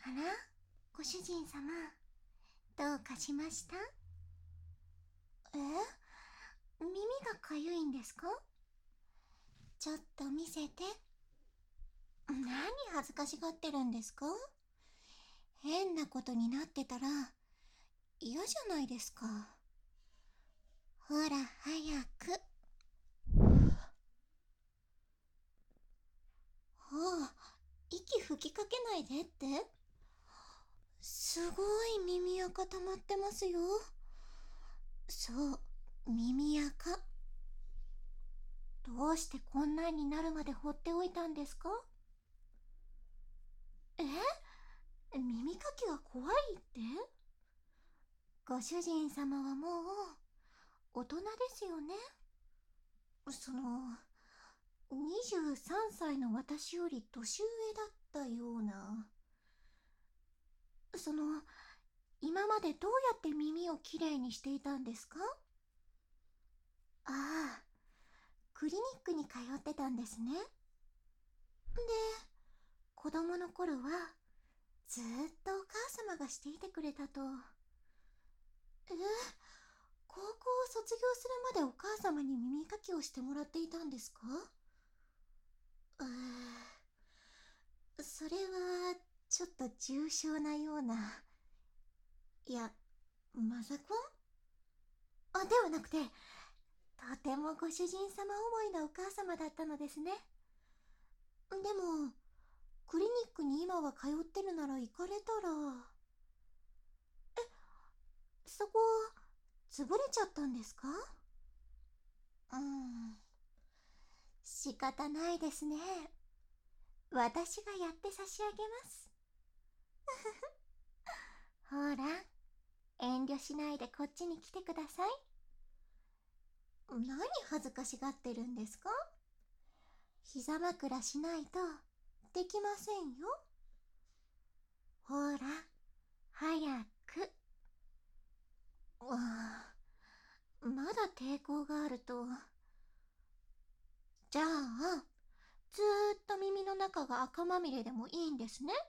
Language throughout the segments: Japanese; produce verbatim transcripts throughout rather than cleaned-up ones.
あら、ご主人様、どうかしました？え？耳がかゆいんですか？ちょっと見せて。何恥ずかしがってるんですか？変なことになってたら嫌じゃないですか。ほら、早く。はあ、息吹きかけないでって？すごい耳垢溜まってますよ。そう、耳垢。どうしてこんなになるまで放っておいたんですか？え？耳かきが怖いって？ご主人様はもう大人ですよね。その、にじゅうさんさいの私より年上だったような。その、今までどうやって耳をきれいにしていたんですか？ああ、クリニックに通ってたんですね。で、子供の頃はずーっとお母様がしていてくれたと。え、高校を卒業するまでお母様に耳かきをしてもらっていたんですか？うー、それはちょっと重症なような。いや、マザコン？あ、ではなくて、とてもご主人様思いなお母様だったのですね。でも、クリニックに今は通ってるなら行かれたら。そこ、潰れちゃったんですか？うーん、仕方ないですね。私がやって差し上げます。ほら、遠慮しないでこっちに来てください。何恥ずかしがってるんですか？膝枕しないとできませんよ。ほら、早く。わあ、まだ抵抗があると。じゃあ、ずーっと耳の中が赤まみれでもいいんですね。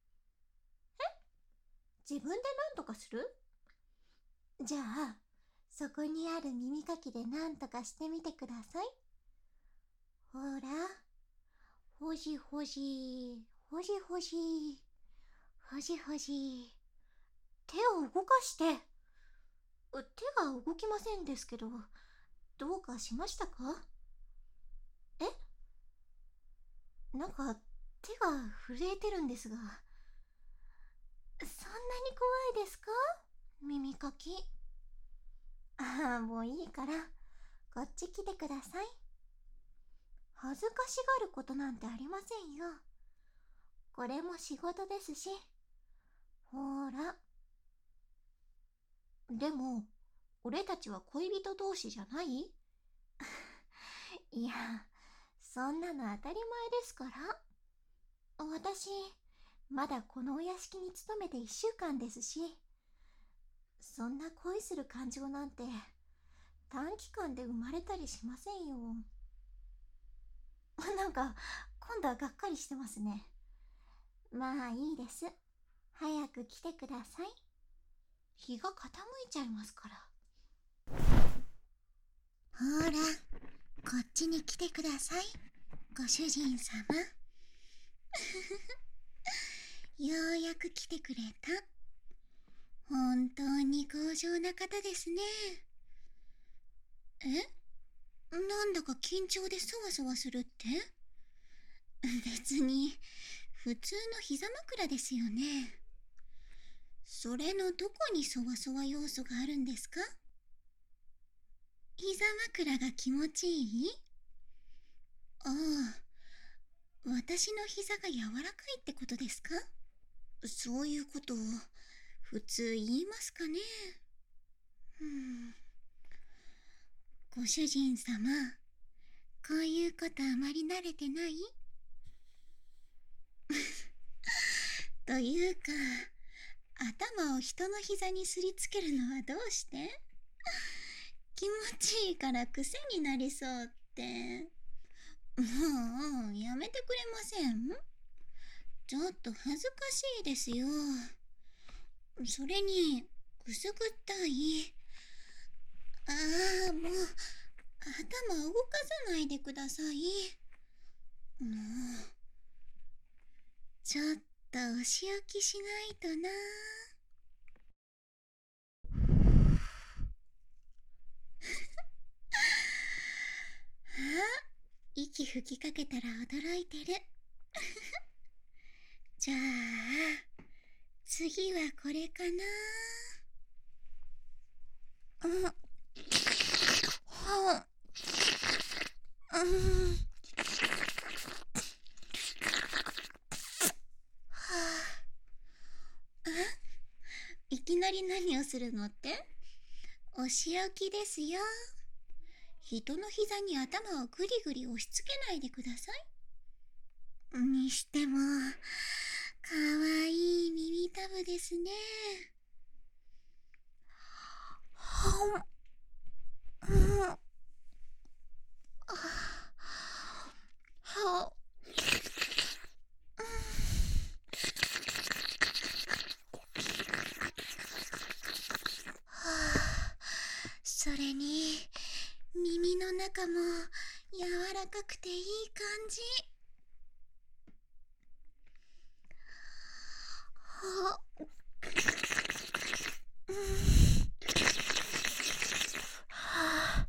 自分で何とかする？じゃあ、そこにある耳かきで何とかしてみてください。ほら、ほじほじ、ほじほじ、ほじほじ。手を動かして。手が動きませんですけど、どうかしましたか？え？なんか手が震えてるんですが。そんなに怖いですか？耳かき。ああ、もういいから、こっち来てください。恥ずかしがることなんてありませんよ。これも仕事ですし。ほら。でも、俺たちは恋人同士じゃない？いや、そんなの当たり前ですから。私、まだこのお屋敷に勤めていっしゅうかんですし、そんな恋する感情なんて短期間で生まれたりしませんよ。なんか、今度はがっかりしてますね。まあいいです。早く来てください。日が傾いちゃいますから。ほら、こっちに来てください。ご主人様。ようやく来てくれた。本当に強情な方ですね。え？なんだか緊張でそわそわするって？別に普通の膝枕ですよね。それのどこにそわそわ要素があるんですか？膝枕が気持ちいい？ああ、私の膝が柔らかいってことですか？そういうことを普通言いますかね。うん、ご主人様、こういうことあまり慣れてない？というか、頭を人の膝にすりつけるのはどうして？気持ちいいから癖になりそうって。もうやめてくれません？ ちょっと恥ずかしいですよ。それにくすぐったい。ああ、もう頭動かさないでください。もうちょっとお仕置きしないとな。あ、息吹きかけたら驚いてる。じゃあ次はこれかな。うん、はあ、うん、はあ、いきなり何をするのって？お仕置きですよ。人の膝に頭をぐりぐり押し付けないでください。にしてもかわいい耳たぶですね。はん、うん、はは、それに耳の中も柔らかくていい感じ。は、うん、はあ、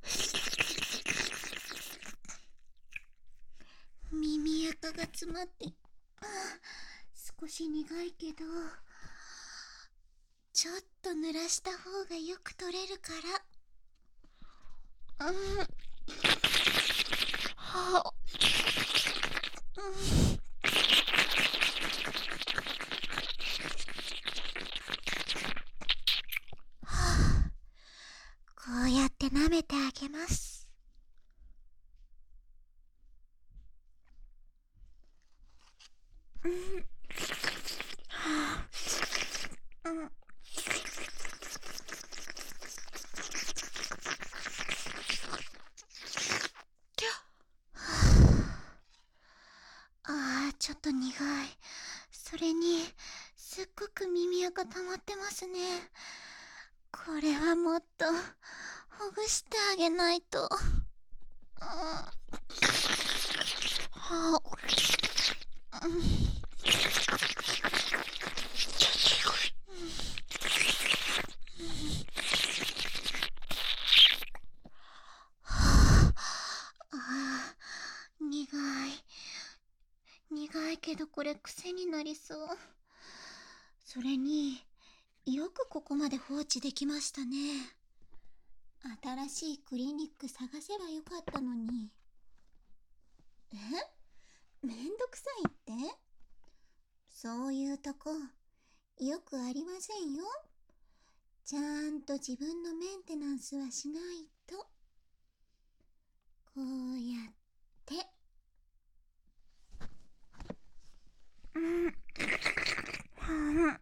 耳垢が詰まって、あ、少し苦いけどちょっと濡らした方がよく取れるから。うん、はあ、うん、はあ、こうやって舐めてあげます。うん、はあ、うん、ああ、ちょっと苦い。それにすっごく耳垢溜まってますね。これはもっとほぐしてあげないと。うん、はあ、うん、はあ、あー、苦い。苦いけどこれ癖になりそう。それによくここまで放置できましたね。新しいクリニック探せばよかったのに。え？めんどくさいって？そういうとこよくありませんよ。ちゃんと自分のメンテナンスはしないと。こうやってうん、うん、うん、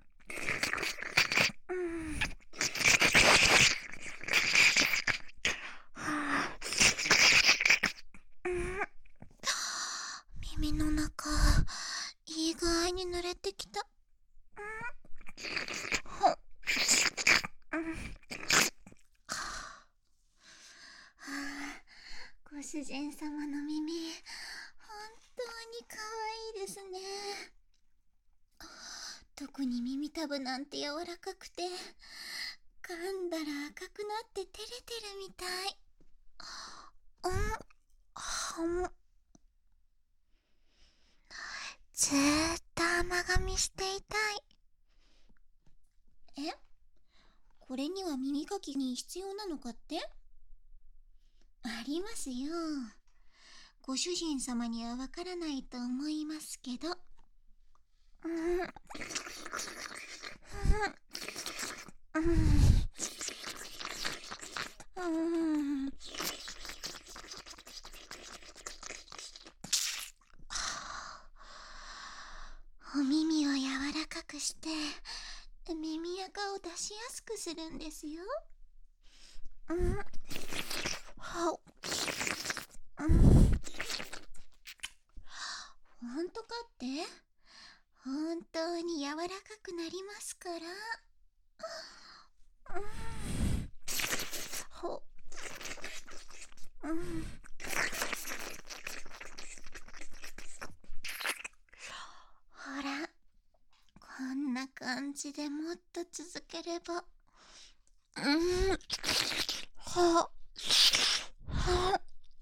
うん、耳の中いい具合に濡れてきた。うん、ほ、うん、はあ、ご主人様の耳本当に可愛いですね。特に耳たぶなんて柔らかくて噛んだら赤くなって照れてるみたい。うん、はん、ずーっと甘噛みしていたい。え？これには耳かきに必要なのかって？ありますよ。ご主人様にはわからないと思いますけど。うん、うん、うん、うん、お耳を柔らかくして耳垢を出しやすくするんですよ。うん、は、うん、ほんとかって？ 本当に柔らかくなりますから。うん、ほ、うん、ほら、こんな感じでもっと続ければ。うん、は、は、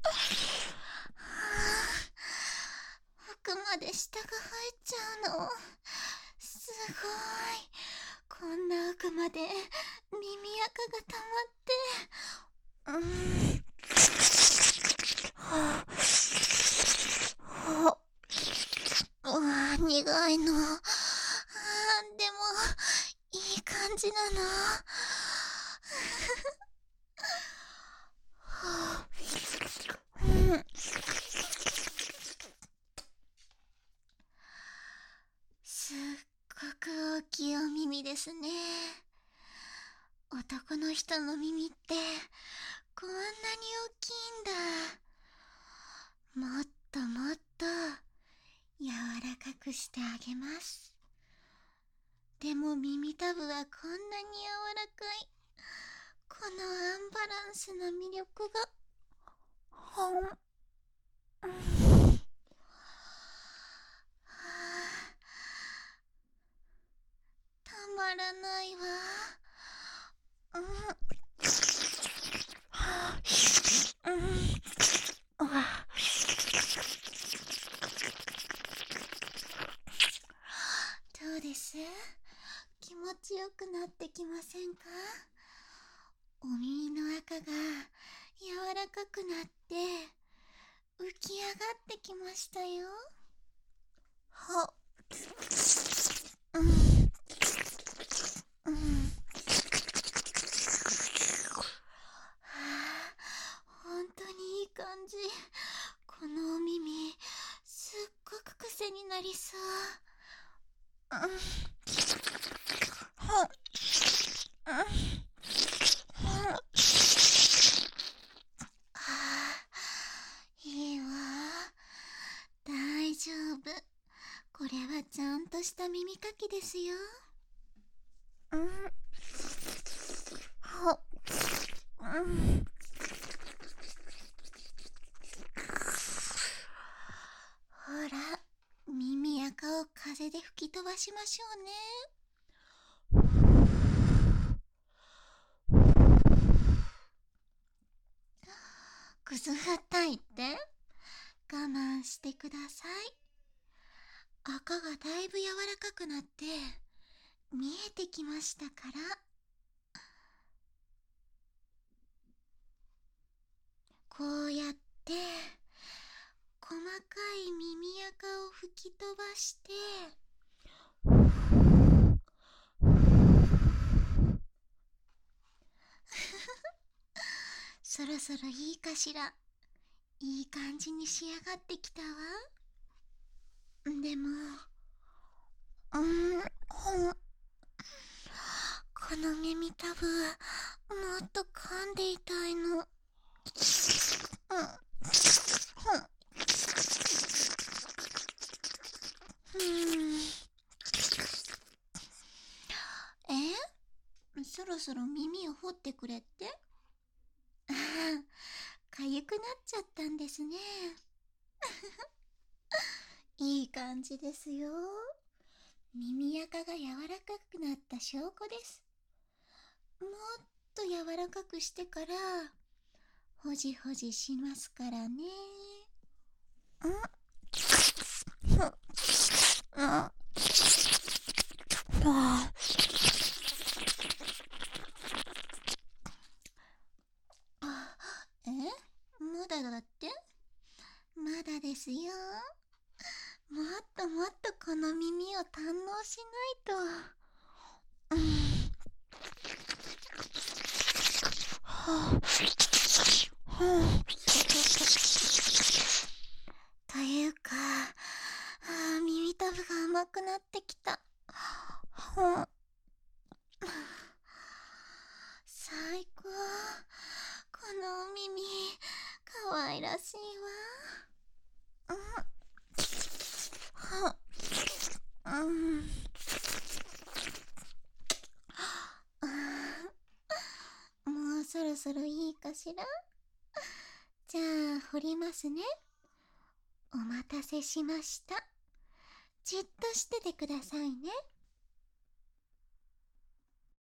奥まで舌が入っちゃうの。すごい。こんな奥まで耳垢が溜まって。うん。はあ、はあ、うわ、苦いの。あ、でも、いい感じなの。はあ、うん。すっごく大きいお耳ですね。男の人の耳ってこんなに大きいんだ。もっともっと柔らかくしてあげます。でも耳たぶはこんなに柔らかい。このアンバランスな魅力がほん、うん、はあ、たまらないわ。うん、はあ、うん、うわ、どうです？気持ちよくなってきませんか？お耳の赤が柔らかくなって浮き上がってきましたよ。は、うん、うん。はあ、本当にいい感じ。このお耳、すっごく癖になりそう。うん、は、うん、は、あ、いいわ。大丈夫。これはちゃんとした耳かきですよ。うん、は、うん。ほら、耳垢を風で吹き飛ばしましょうね。くすぐったいって我慢してください。赤がだいぶ柔らかくなって見えてきましたから。こうやって細かい耳垢を吹き飛ばしてそろそろいいかしら。いい感じに仕上がってきたわ。でも、うん、ほん、この耳たぶもっと噛んでいたいの。うん、うん、え、そろそろ耳を掘ってくれって？ああ、かゆくなっちゃったんですね。いい感じですよ。耳垢が柔らかくなった証拠です。もっと柔らかくしてからほじほじしますからね。ん、うん、あ、あ、え、まだだって？まだですよ。もっともっとこの耳を堪能しないと。うん、はあ、はあ、というか、あ、耳たぶが甘くなってきた。はあ、最高。このお耳かわいらしいわ。うん、は、うん、 そろそろいいかしら。じゃあ掘りますね。お待たせしました。じっとしててくださいね。